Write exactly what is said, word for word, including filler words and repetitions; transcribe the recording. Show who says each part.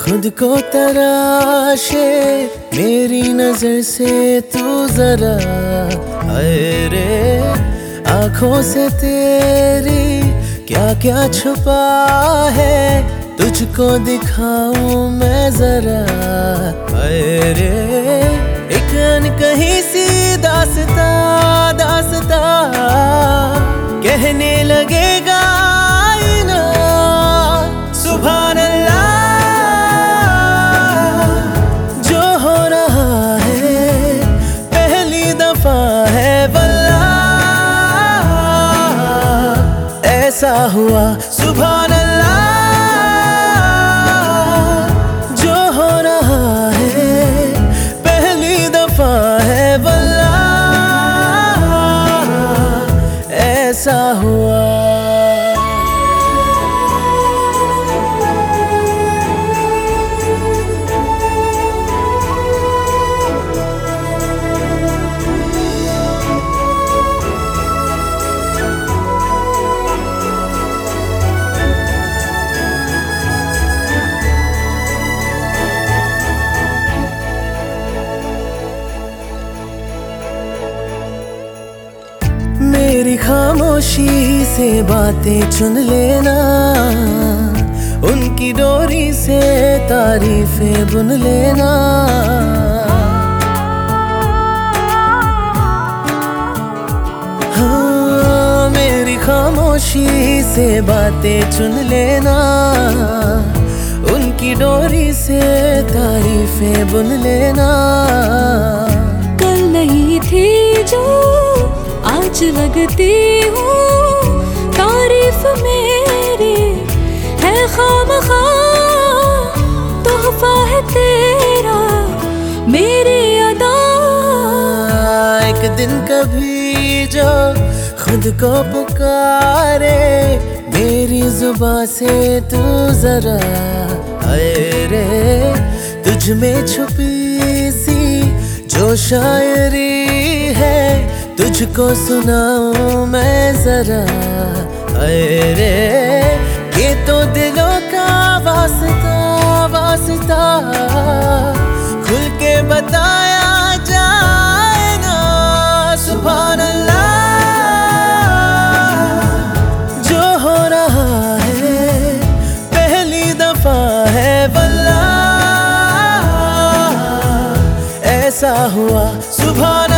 Speaker 1: खुद को तराशे मेरी नजर से तू जरा, हाय रे आंखों से तेरी क्या क्या छुपा है, तुझको दिखाऊं मैं जरा, हाय रे एक अनकही सी दास्ता दास्ता कहने लगेगा आईना सुभान अल्लाह। जो हो रहा है पहली दफा है वल्लाह, ऐसा हुआ सुभान अल्लाह। जो हो रहा है पहली दफा है वल्लाह, ऐसा हुआ। मेरी खामोशी से बातें चुन लेना, उनकी डोरी से तारीफें बुन लेना। हाँ, मेरी खामोशी से बातें चुन लेना, उनकी डोरी से तारीफें बुन लेना।
Speaker 2: कल नहीं थी जो आज लगती हूँ, तारीफ मेरी है खामखा, तोहफा है तेरा मेरी अदा।
Speaker 1: एक दिन कभी जो खुद को पुकारे मेरी जुबां से तू जरा, हाय रे तुझ में छुपी सी जो शायरी है, तुझको सुनाऊं मैं जरा, हाय रे ये तो दिलों का वास्ता वास्ता खुल के बताया जाए ना सुभान अल्लाह। जो हो रहा है पहली दफा है वल्लाह, ऐसा हुआ सुभान